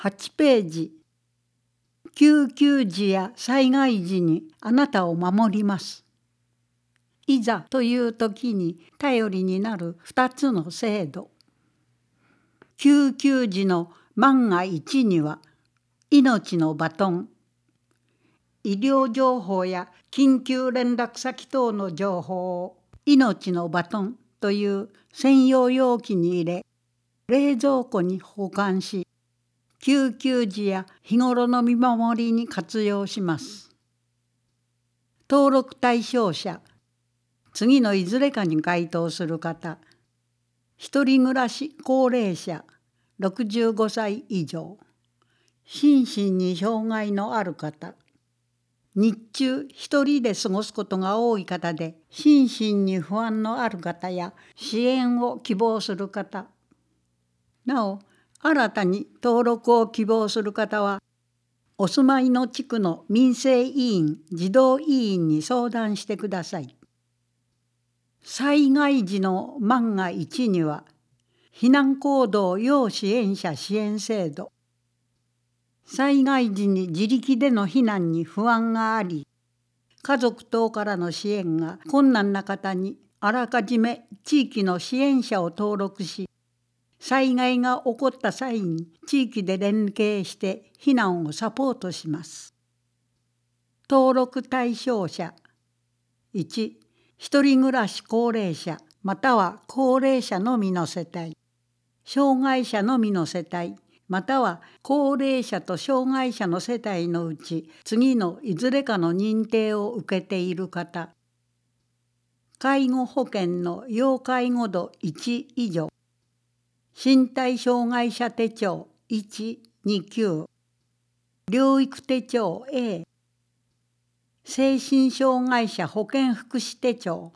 8ページ。救急時や災害時にあなたを守ります。いざという時に頼りになる2つの制度。救急時の万が一には命のバトン、医療情報や緊急連絡先等の情報を命のバトンという専用容器に入れ、冷蔵庫に保管し、救急時や日頃の見守りに活用します。登録対象者、次のいずれかに該当する方、一人暮らし高齢者、65歳以上、心身に障害のある方、日中一人で過ごすことが多い方で心身に不安のある方や支援を希望する方、なお新たに登録を希望する方はお住まいの地区の民生委員・児童委員に相談してください。災害時の万が一には避難行動要支援者支援制度、災害時に自力での避難に不安があり、家族等からの支援が困難な方にあらかじめ地域の支援者を登録し、災害が起こった際に地域で連携して避難をサポートします。登録対象者、1、一人暮らし高齢者または高齢者のみの世帯、障害者のみの世帯、または高齢者と障害者の世帯のうち次のいずれかの認定を受けている方、介護保険の要介護度1以上、身体障害者手帳1、2級、療育手帳 A、精神障害者保健福祉手帳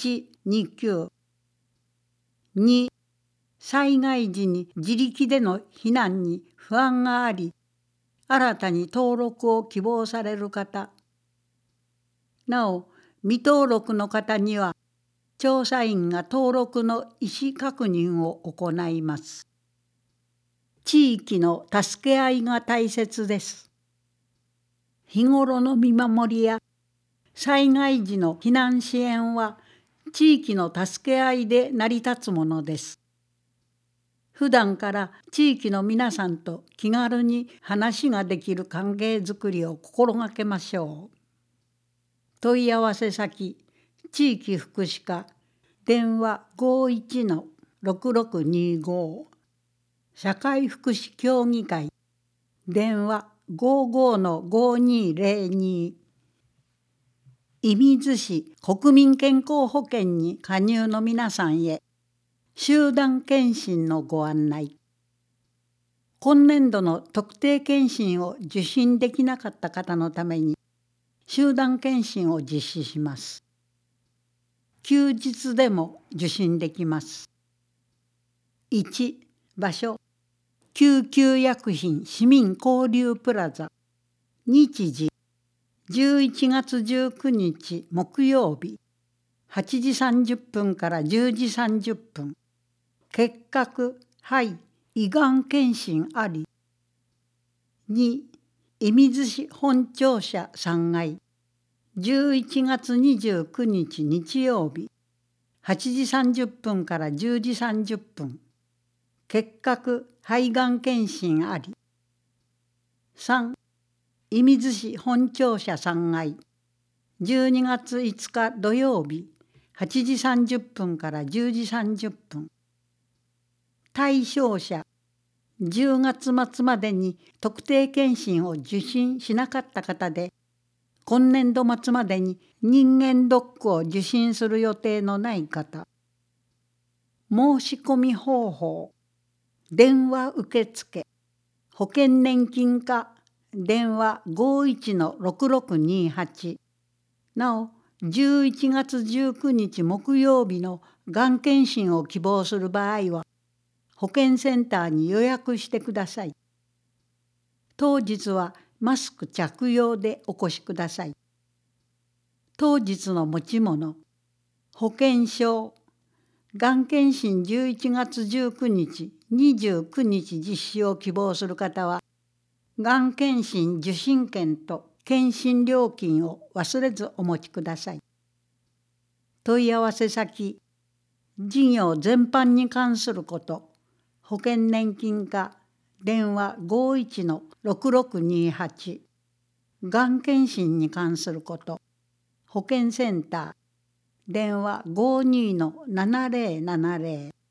1、2級、2、災害時に自力での避難に不安があり、新たに登録を希望される方、なお未登録の方には調査員が登録の意思確認を行います。地域の助け合いが大切です。日頃の見守りや災害時の避難支援は地域の助け合いで成り立つものです。普段から地域の皆さんと気軽に話ができる関係づくりを心がけましょう。問い合わせ先、地域福祉課、電話 51-6625、社会福祉協議会、電話 55-5202、射水市国民健康保険に加入の皆さんへ、集団検診のご案内。今年度の特定検診を受診できなかった方のために集団検診を実施します。休日でも受診できます。1、場所、救急薬品市民交流プラザ。日時、11月19日木曜日、8時30分から10時30分。結核、肺、胃がん検診あり。2、射水市本庁舎3階、11月29日日曜日、8時30分から10時30分。結核、肺がん検診あり。3、射水市本庁舎3階、12月5日土曜日、8時30分から10時30分。対象者、10月末までに特定検診を受診しなかった方で、今年度末までに人間ドックを受診する予定のない方。申し込み方法、電話受付、保険年金課、電話 51-6628。なお、11月19日木曜日のがん検診を希望する場合は、保健センターに予約してください。当日はマスク着用でお越しください。当日の持ち物、保険証、がん検診11月19日、29日実施を希望する方は、 がん検診受診券と検診料金を忘れずお持ちください。問い合わせ先、事業全般に関すること、保険年金課、電話51-6628、がん検診に関すること、保健センター、電話52-7070